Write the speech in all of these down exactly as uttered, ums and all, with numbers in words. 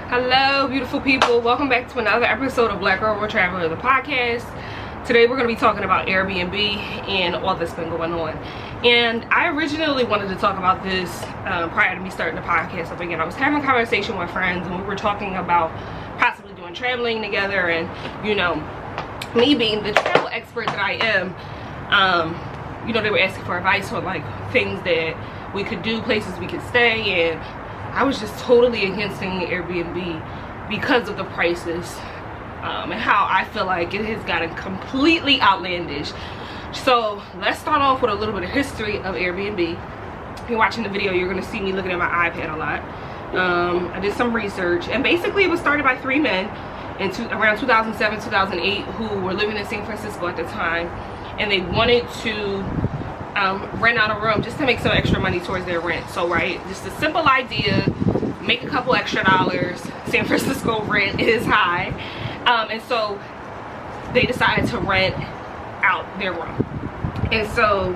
Hello beautiful people, welcome back to another episode of Black Girl World Traveler, the podcast. Today we're going to be talking about Airbnb and all that's been going on. And I originally wanted to talk about this um, prior to me starting the podcast up again. I was having a conversation with friends and we were talking about possibly doing traveling together, and you know, me being the travel expert that I am, um, you know, they were asking for advice on like things that we could do, places we could stay, and I was just totally against staying in Airbnb because of the prices um, and how I feel like it has gotten completely outlandish. So let's start off with a little bit of history of Airbnb. If you're watching the video, you're going to see me looking at my iPad a lot. Um, I did some research, and basically it was started by three men in two, around two thousand seven, two thousand eight, who were living in San Francisco at the time, and they wanted to Um, rent out a room just to make some extra money towards their rent. So right, just a simple idea, make a couple extra dollars. San Francisco rent is high, um, and so they decided to rent out their room. And so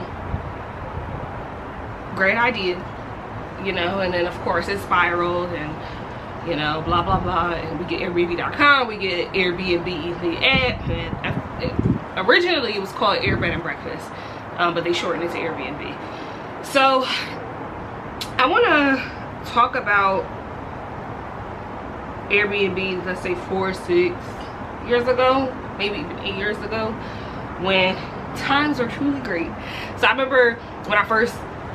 great idea, you know, and then of course it spiraled, and you know, blah blah blah, and we get Airbnb dot com, we get Airbnb the app, and it, originally it was called Air Bed and Breakfast. Um, but they shortened it to Airbnb. So I want to talk about Airbnb, let's say four, six years ago, maybe even eight years ago, when times were truly great. So I remember when I first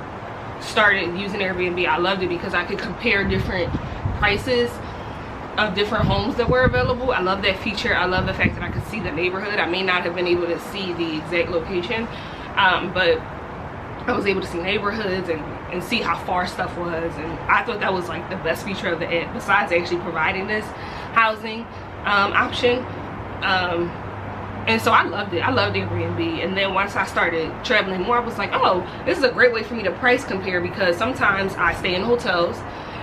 started using Airbnb, I loved it because I could compare different prices of different homes that were available. I love that feature. I love the fact that I could see the neighborhood. I may not have been able to see the exact location, Um, but I was able to see neighborhoods and, and see how far stuff was, and I thought that was like the best feature of the app, besides actually providing this housing um, option. Um, and so I loved it. I loved Airbnb. And then once I started traveling more, I was like, oh, this is a great way for me to price compare, because sometimes I stay in hotels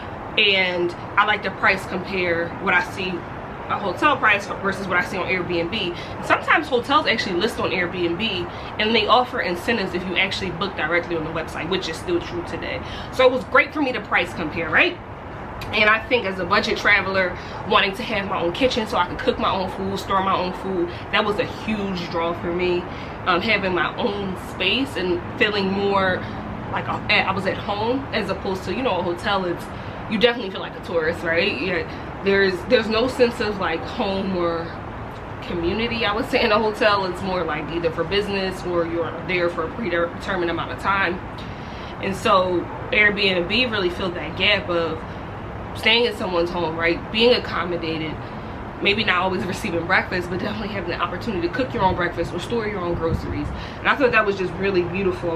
and I like to price compare what I see a hotel price versus what I see on Airbnb. Sometimes hotels actually list on Airbnb and they offer incentives if you actually book directly on the website, which is still true today. So it was great for me to price compare, right? And I think as a budget traveler, wanting to have my own kitchen so I could cook my own food, store my own food, that was a huge draw for me. Um, having my own space and feeling more like I was at home, as opposed to, you know, a hotel, it's, you definitely feel like a tourist, right? Yeah. There's there's no sense of like home or community, I would say, in a hotel. It's more like either for business or you're there for a predetermined amount of time. And so Airbnb really filled that gap of staying in someone's home, right? Being accommodated, maybe not always receiving breakfast, but definitely having the opportunity to cook your own breakfast or store your own groceries. And I thought that was just really beautiful.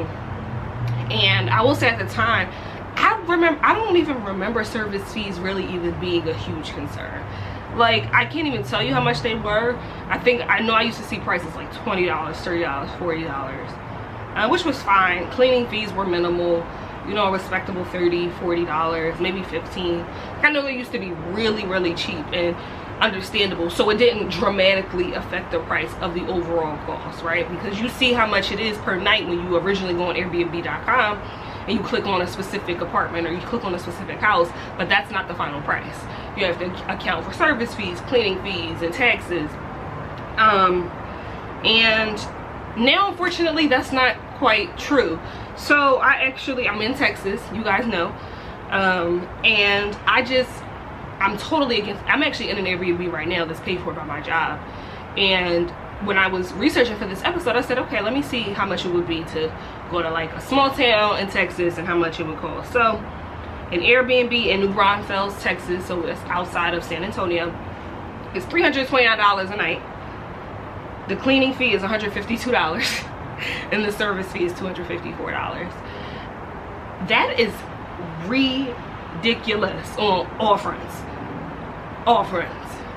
And I will say at the time, I remember, I don't even remember service fees really even being a huge concern. Like, I can't even tell you how much they were. I think, I know I used to see prices like twenty dollars, thirty dollars, forty dollars, uh, which was fine. Cleaning fees were minimal, you know, a respectable thirty, forty dollars, maybe fifteen. I know they used to be really, really cheap and understandable, so it didn't dramatically affect the price of the overall cost, right? Because you see how much it is per night when you originally go on Airbnb dot com and you click on a specific apartment or you click on a specific house, but that's not the final price. You have to account for service fees, cleaning fees, and taxes. Um, and now, unfortunately, that's not quite true. So I actually, I'm in Texas, you guys know, um, and I just, I'm totally against, I'm actually in an Airbnb right now that's paid for by my job. And when I was researching for this episode, I said, okay, let me see how much it would be to go to like a small town in Texas and how much it would cost. So an Airbnb in New Braunfels, Texas, so it's outside of San Antonio, it's three hundred twenty-nine dollars a night. The cleaning fee is one hundred fifty-two dollars and the service fee is two hundred fifty-four dollars. That is ridiculous on all fronts. All fronts.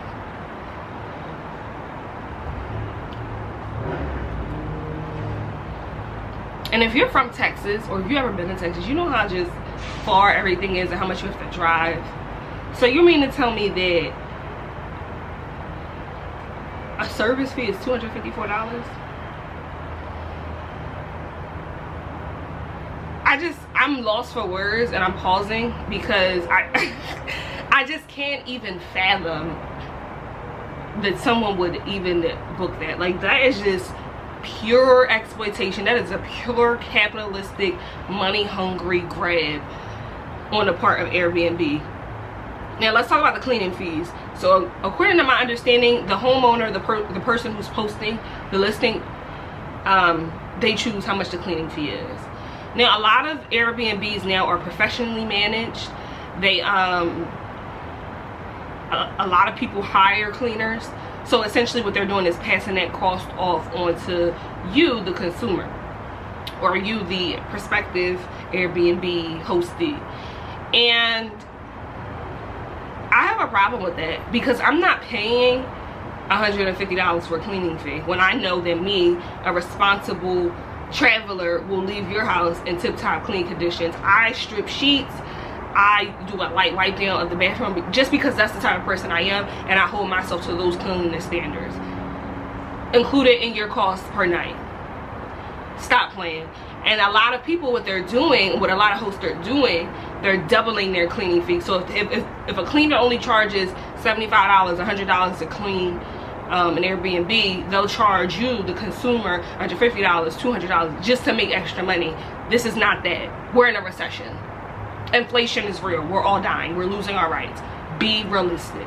And if you're from Texas, or if you've ever been to Texas, you know how just far everything is and how much you have to drive. So you mean to tell me that a service fee is two hundred fifty-four dollars? I just, I'm lost for words, and I'm pausing because I I just can't even fathom that someone would even book that. Like, that is just pure exploitation. That is a pure capitalistic, money hungry grab on the part of Airbnb. Now let's talk about the cleaning fees. So according to my understanding, the homeowner, the, per the person who's posting the listing, um, they choose how much the cleaning fee is. Now a lot of Airbnbs now are professionally managed. They um, a, a lot of people hire cleaners. So essentially what they're doing is passing that cost off onto you, the consumer, or you, the prospective Airbnb hostee. And I have a problem with that, because I'm not paying one hundred fifty dollars for a cleaning fee when I know that me, a responsible traveler, will leave your house in tip-top clean conditions. I strip sheets, I do a light wipe down of the bathroom, just because that's the type of person I am, and I hold myself to those cleanliness standards included in your cost per night. Stop playing. And a lot of people, what they're doing, what a lot of hosts are doing, they're doubling their cleaning fee. So if, if, if a cleaner only charges seventy-five dollars, one hundred dollars to clean um, an Airbnb, they'll charge you, the consumer, one hundred fifty dollars, two hundred dollars, just to make extra money. This is not that. We're in a recession. Inflation is real. We're all dying. We're losing our rights. Be realistic.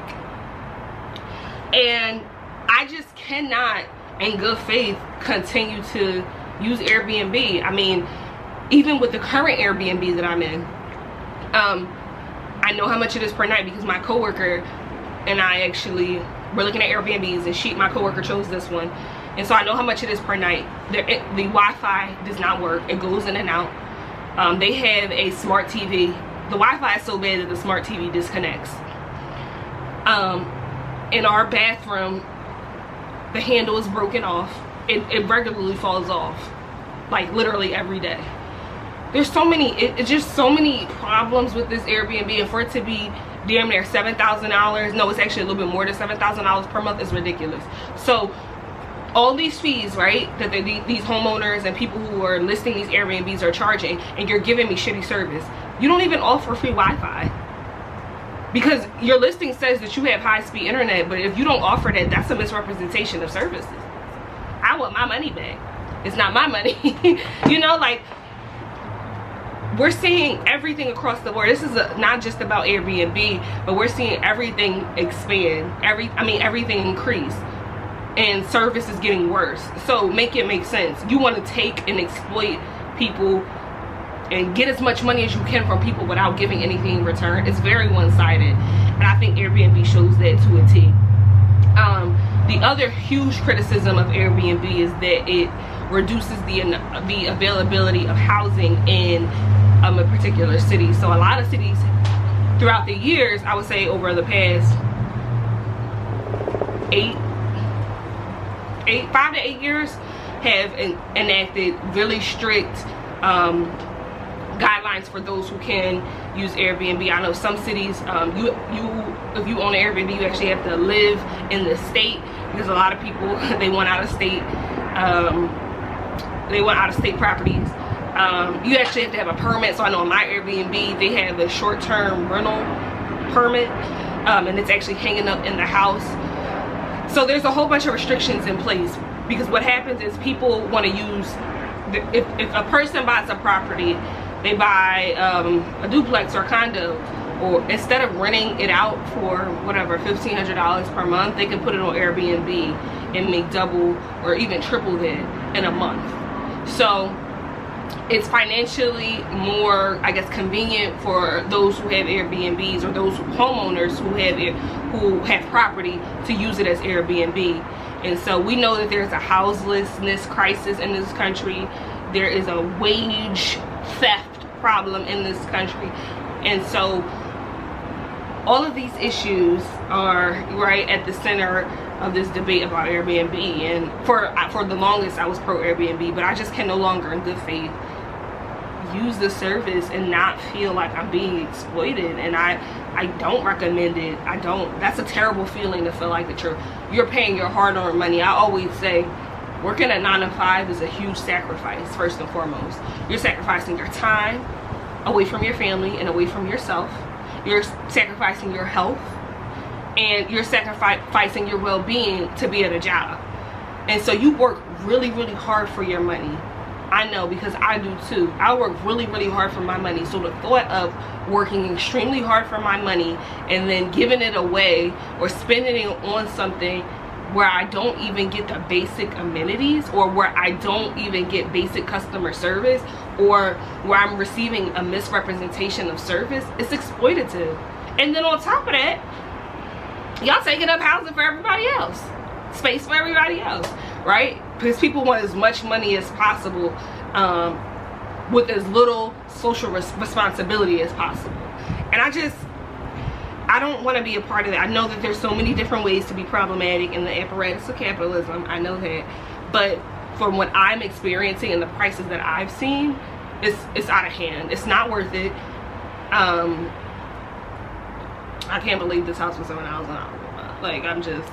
And I just cannot, in good faith, continue to use Airbnb. I mean, even with the current Airbnb that I'm in, um, I know how much it is per night because my coworker and I actually were looking at Airbnbs, and she, my coworker, chose this one, and so I know how much it is per night. The, it, the Wi-Fi does not work. It goes in and out. Um, they have a smart T V. The Wi-Fi is so bad that the smart T V disconnects. Um, in our bathroom, the handle is broken off. It, it regularly falls off, like literally every day. There's so many, it, it's just so many problems with this Airbnb, and for it to be damn near seven thousand dollars, no, it's actually a little bit more than seven thousand dollars per month, is ridiculous. So all these fees, right, that they, these homeowners and people who are listing these Airbnbs are charging, and you're giving me shitty service. You don't even offer free Wi-Fi, because your listing says that you have high-speed internet, but if you don't offer that, that's a misrepresentation of services. I want my money back. It's not my money. You know, like, we're seeing everything across the board. This is a, not just about Airbnb, but we're seeing everything expand. Every, I mean, everything increase. And service is getting worse. So make it make sense. You want to take and exploit people and get as much money as you can from people without giving anything in return. It's very one-sided, and I think Airbnb shows that to a T. Um, the other huge criticism of Airbnb is that it reduces the the availability of housing in um, a particular city. So a lot of cities throughout the years, I would say over the past eight eight five to eight years, have en enacted really strict um, guidelines for those who can use Airbnb. I know some cities, um, you you if you own an Airbnb, you actually have to live in the state, because a lot of people, they want out of state um, they want out of state properties. Um, you actually have to have a permit. So I know on my Airbnb, they have a short-term rental permit, um, and it's actually hanging up in the house. So there's a whole bunch of restrictions in place, because what happens is people want to use, if, if a person buys a property, they buy um, a duplex or a condo, or instead of renting it out for whatever, fifteen hundred dollars per month, they can put it on Airbnb and make double or even triple that in a month. So it's financially more, I guess, convenient for those who have Airbnbs, or those homeowners who have it, who have property, to use it as Airbnb. And so we know that there's a houselessness crisis in this country. There is a wage theft problem in this country, and so all of these issues are right at the center of this debate about Airbnb. And for for the longest, I was pro Airbnb, but I just can no longer, in good faith, use the service and not feel like I'm being exploited. And I I don't recommend it. I don't. That's a terrible feeling, to feel like that you're you're paying your hard-earned money. I always say, working a nine to five is a huge sacrifice. First and foremost, you're sacrificing your time away from your family and away from yourself, you're sacrificing your health, and you're sacrificing your well-being to be at a job. And so you work really, really hard for your money. I know, because I do too. I work really, really hard for my money. So the thought of working extremely hard for my money and then giving it away or spending it on something where I don't even get the basic amenities, or where I don't even get basic customer service, or where I'm receiving a misrepresentation of service, it's exploitative. And then on top of that, y'all taking up housing for everybody else, space for everybody else, right? Because people want as much money as possible um, with as little social res responsibility as possible. And I just, I don't want to be a part of that. I know that there's so many different ways to be problematic in the apparatus of capitalism. I know that. But from what I'm experiencing and the prices that I've seen, it's, it's out of hand. It's not worth it. Um, I can't believe this house was seven thousand dollars. Like, I'm just,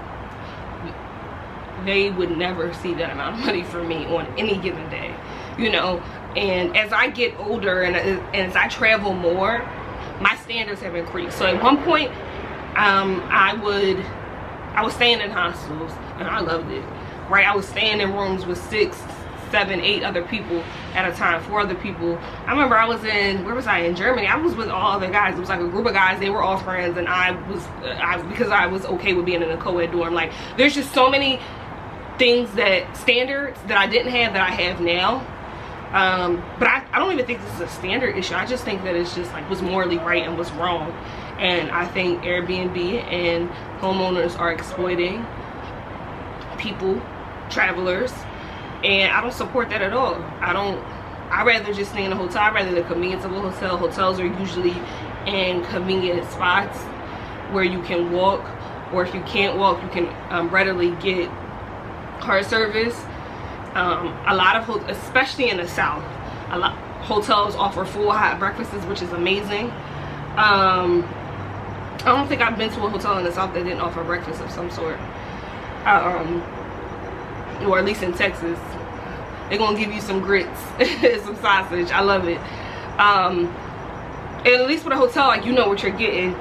they would never see that amount of money for me on any given day, you know. And as I get older and, and as I travel more, my standards have increased. So at one point, um, I would, I was staying in hostels, and I loved it, right? I was staying in rooms with six, seven, eight other people at a time, four other people. I remember I was in, where was I, in Germany? I was with all other guys. It was like a group of guys. They were all friends, and I was, I because I was okay with being in a co-ed dorm. Like, there's just so many things, that standards that I didn't have that I have now. Um, but I, I don't even think this is a standard issue. I just think that it's just like what's morally right and what's wrong. And I think Airbnb and homeowners are exploiting people, travelers, and I don't support that at all. I don't, I'd rather just stay in a hotel. I'd rather the convenience of a hotel. Hotels are usually in convenient spots where you can walk, or if you can't walk, you can um, readily get car service. Um, a lot of, especially in the South, a lot hotels offer full hot breakfasts, which is amazing. Um, I don't think I've been to a hotel in the South that didn't offer breakfast of some sort. Um, or at least in Texas, they're gonna give you some grits and some sausage. I love it. Um, and at least with a hotel, like, you know what you're getting,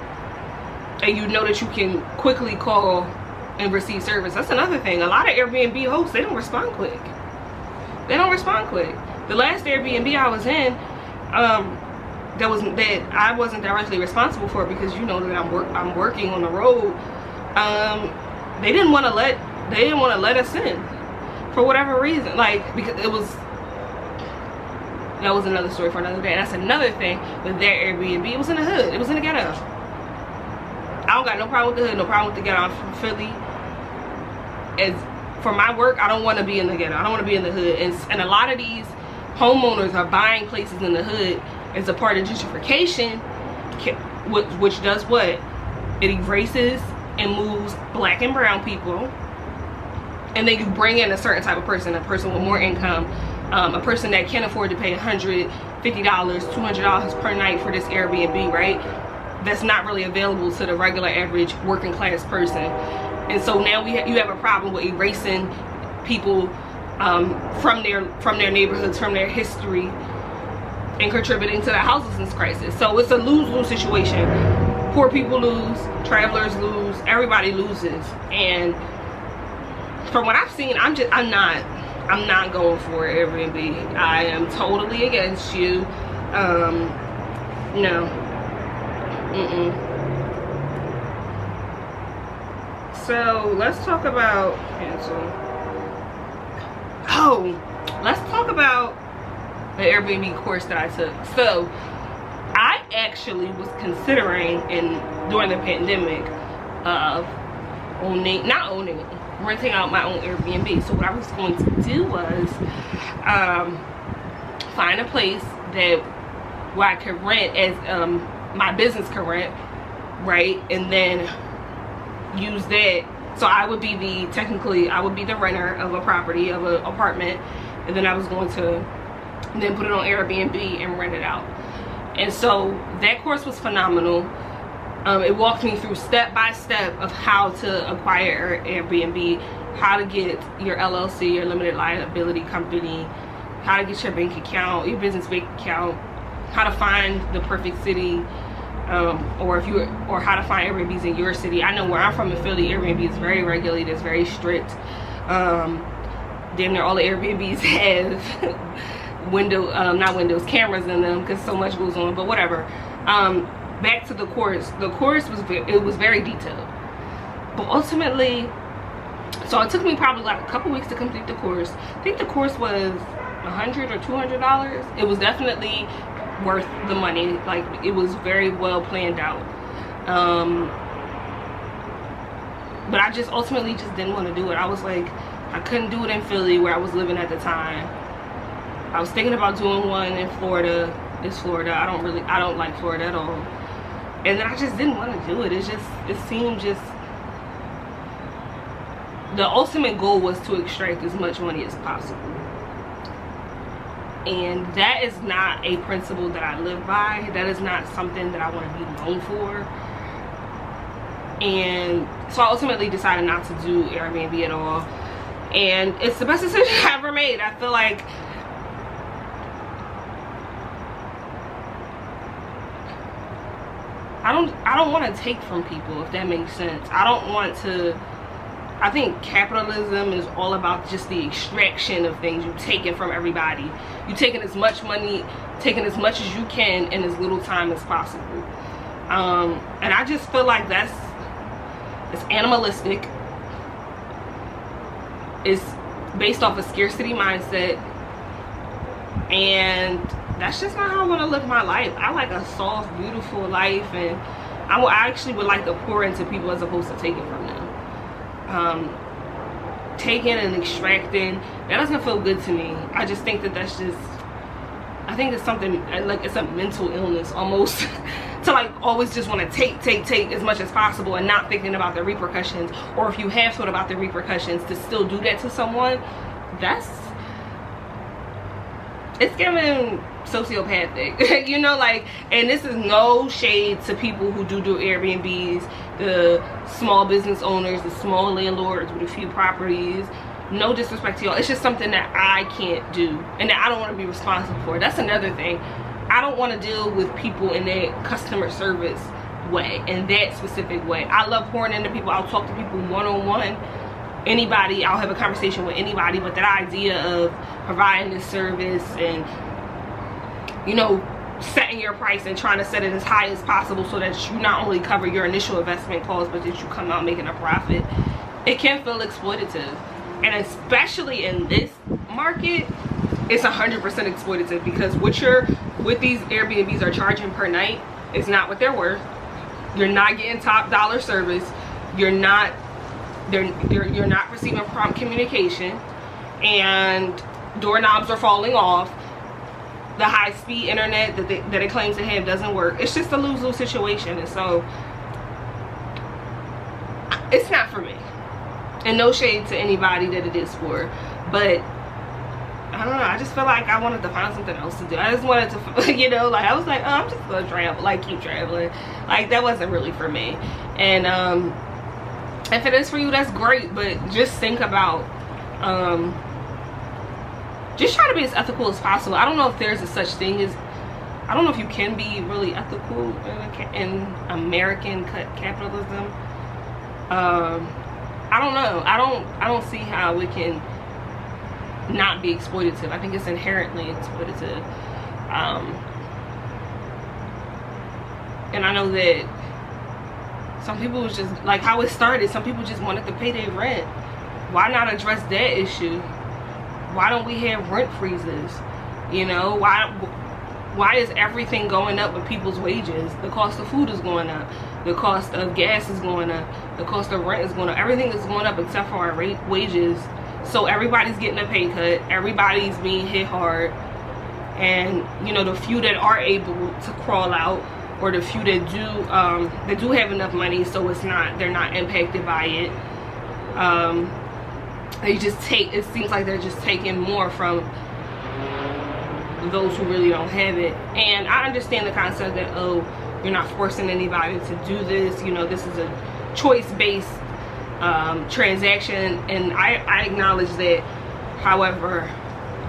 and you know that you can quickly call and receive service. That's another thing. A lot of Airbnb hosts, they don't respond quick. They don't respond quick. The last Airbnb I was in, um, that was that I wasn't directly responsible for, because you know that I'm work I'm working on the road. Um, they didn't want to let they didn't want to let us in for whatever reason. Like, because it was, that was another story for another day. And that's another thing with their Airbnb. It was in the hood. It was in the ghetto. I don't got no problem with the hood, no problem with the ghetto. I'm from Philly. As for my work, I don't want to be in the ghetto. I don't want to be in the hood. And, and a lot of these homeowners are buying places in the hood as a part of gentrification, which, which does what? It erases and moves black and brown people. And then you bring in a certain type of person, a person with more income, um, a person that can afford to pay one hundred fifty dollars, two hundred dollars per night for this Airbnb, right? That's not really available to the regular average working class person. And so now we ha you have a problem with erasing people um, from their from their neighborhoods, from their history, and contributing to the houselessness crisis. So it's a lose-lose situation. Poor people lose, travelers lose, everybody loses. And from what I've seen, I'm just I'm not I'm not going for Airbnb. I am totally against you. Um, no. Mm-mm. So let's talk about cancel. Oh, let's talk about the Airbnb course that I took. So I actually was considering in during the pandemic of owning, not owning, renting out my own Airbnb. So what I was going to do was um, find a place that where I could rent as um, my business could rent, right, and then use that. So I would be the technically I would be the renter of a property, of an apartment, and then I was going to then put it on Airbnb and rent it out. And so that course was phenomenal. Um, it walked me through step by step of how to acquire Airbnb, how to get your L L C, your limited liability company, how to get your bank account, your business bank account, how to find the perfect city, um, or if you or how to find Airbnbs in your city. I know where I'm from in Philly, Airbnb is very regulated, it's very strict. Um, damn near all the Airbnbs have window, um, not windows, cameras in them because so much goes on. But whatever. Um, back to the course. The course was it was very detailed, but ultimately, so it took me probably like a couple weeks to complete the course. I think the course was a hundred or two hundred dollars. It was definitely worth the money. Like, it was very well planned out. Um, but I just ultimately just didn't want to do it. I was like, I couldn't do it in Philly where I was living at the time. I was thinking about doing one in Florida. It's Florida. I don't really, I don't like Florida at all. And then I just didn't want to do it. It's just, it seemed just, the ultimate goal was to extract as much money as possible. And that is not a principle that I live by. That is not something that I want to be known for. And so I ultimately decided not to do Airbnb at all. And it's the best decision I ever made. I feel like I don't I don't want to take from people, if that makes sense. I don't want to. I think capitalism is all about just the extraction of things. You taking from everybody. You taking as much money, taking as much as you can in as little time as possible. Um, and I just feel like that's, it's animalistic. It's based off a scarcity mindset. And that's just not how I want to live my life. I like a soft, beautiful life. And I, will, I actually would like to pour into people as opposed to taking from them. Um, taking and extracting, that doesn't feel good to me. I just think that that's just, I think it's something like it's a mental illness almost to like always just want to take take take as much as possible and not thinking about the repercussions, or if you have thought about the repercussions, to still do that to someone, that's, it's giving sociopathic. You know, like, and this is no shade to people who do do Airbnbs, the small business owners, the small landlords with a few properties. No disrespect to y'all. It's just something that I can't do and that I don't want to be responsible for. That's another thing. I don't want to deal with people in that customer service way, in that specific way. I love pouring into people. I'll talk to people one-on-one. Anybody, I'll have a conversation with anybody, but that idea of providing this service and, you know, setting your price and trying to set it as high as possible so that you not only cover your initial investment cost, but that you come out making a profit, it can feel exploitative. And especially in this market, it's one hundred percent exploitative, because what you're, what these Airbnbs are charging per night is not what they're worth. You're not getting top dollar service. You're not, they're, you're, you're not receiving prompt communication, and doorknobs are falling off. The high-speed internet that they, that it claims to have doesn't work. It's just a lose-lose situation. And so it's not for me. And no shade to anybody that it is for, but I don't know, I just feel like I wanted to find something else to do. I just wanted to, you know, like I was like, oh, I'm just gonna travel, like keep traveling. Like, that wasn't really for me. And um if it is for you, that's great, but just think about, um just try to be as ethical as possible. I don't know if there's a such thing as, I don't know if you can be really ethical in, in American capitalism. Um, I don't know. I don't. I don't see how it can not be exploitative. I think it's inherently exploitative. Um, and I know that some people was just like how it started. Some people just wanted to pay their rent. Why not address that issue? Why don't we have rent freezes? You know, why why is everything going up with people's wages? The cost of food is going up. The cost of gas is going up. The cost of rent is going up. Everything is going up except for our rate, wages. So everybody's getting a pay cut. Everybody's being hit hard. And, you know, the few that are able to crawl out, or the few that do um, that do have enough money, so it's not, they're not impacted by it. Um, they just take, it seems like they're just taking more from those who really don't have it. And I understand the concept that, oh, you're not forcing anybody to do this, you know, this is a choice-based um, transaction, and I, I acknowledge that. However,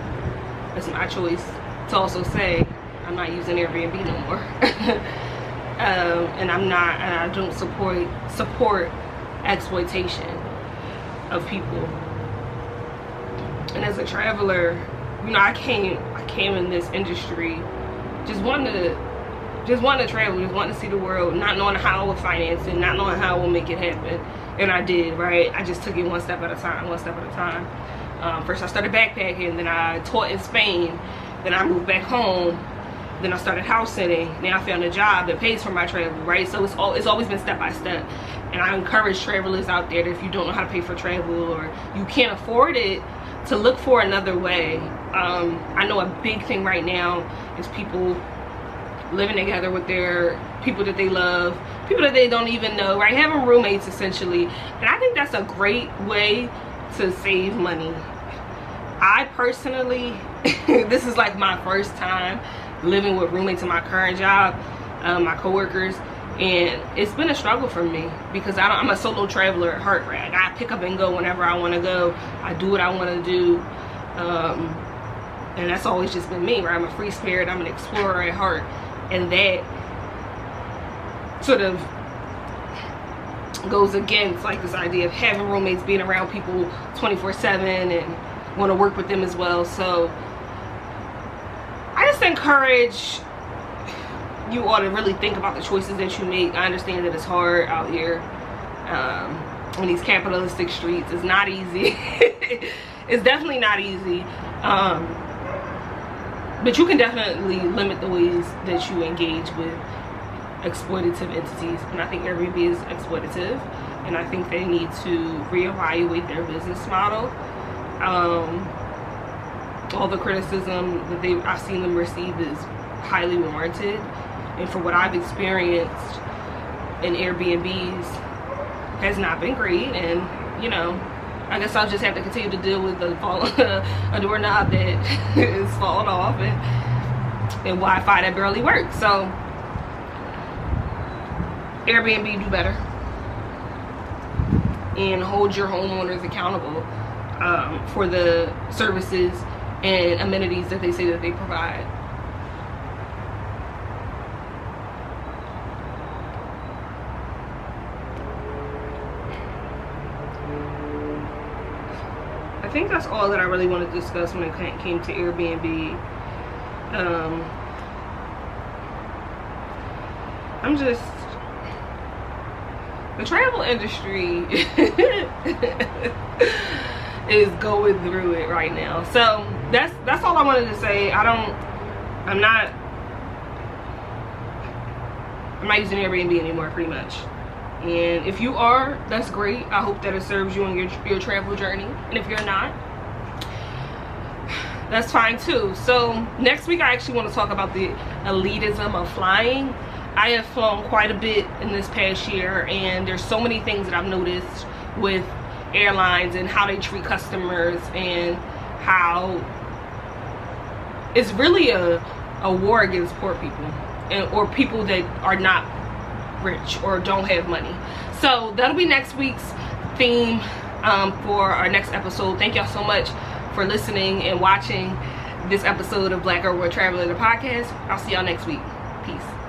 it's my choice to also say I'm not using Airbnb no more. um, and I'm not, and I don't support support exploitation of people. And as a traveler, you know, I came I came in this industry just wanting to just wanting to travel, just wanting to see the world, not knowing how I would finance it, not knowing how I would make it happen. And I did, right? I just took it one step at a time, one step at a time. Um, first I started backpacking, then I taught in Spain, then I moved back home, then I started house sitting. Now I found a job that pays for my travel, right? So it's all it's always been step by step. And I encourage travelers out there that if you don't know how to pay for travel or you can't afford it, to look for another way. Um, I know a big thing right now is people living together with their people that they love, people that they don't even know, right? Having roommates essentially. And I think that's a great way to save money. I personally, this is like my first time living with roommates in my current job, um, my coworkers, and it's been a struggle for me because I don't, I'm a solo traveler at heart, right? I pick up and go whenever I want to go. I do what I want to do, um, and that's always just been me, right? I'm a free spirit. I'm an explorer at heart, and that sort of goes against like this idea of having roommates, being around people twenty-four seven, and want to work with them as well. So I just encourage you ought to really think about the choices that you make. I understand that it's hard out here um, on these capitalistic streets. It's not easy. It's definitely not easy. Um, but you can definitely limit the ways that you engage with exploitative entities. And I think Airbnb is exploitative. And I think they need to reevaluate their business model. Um, all the criticism that they I've seen them receive is highly warranted. And for what I've experienced in Airbnbs has not been great. And, you know, I guess I'll just have to continue to deal with the fall, a doorknob that is falling off and, and Wi-Fi that barely works. So, Airbnb, do better. And hold your homeowners accountable um, for the services and amenities that they say that they provide. I think that's all that I really want to discuss when it came to Airbnb. Um, I'm just, the travel industry is going through it right now. So that's that's all I wanted to say. I don't, I'm not, I'm not using Airbnb anymore, pretty much. And if you are, that's great. I hope that it serves you on your, your travel journey. And if you're not, that's fine too. So next week I actually want to talk about the elitism of flying. I have flown quite a bit in this past year, and there's so many things that I've noticed with airlines and how they treat customers, and how it's really a, a war against poor people and or people that are not rich or don't have money. So that'll be next week's theme um, for our next episode. Thank y'all so much for listening and watching this episode of Black Girl World Traveler, the podcast. I'll see y'all next week. Peace.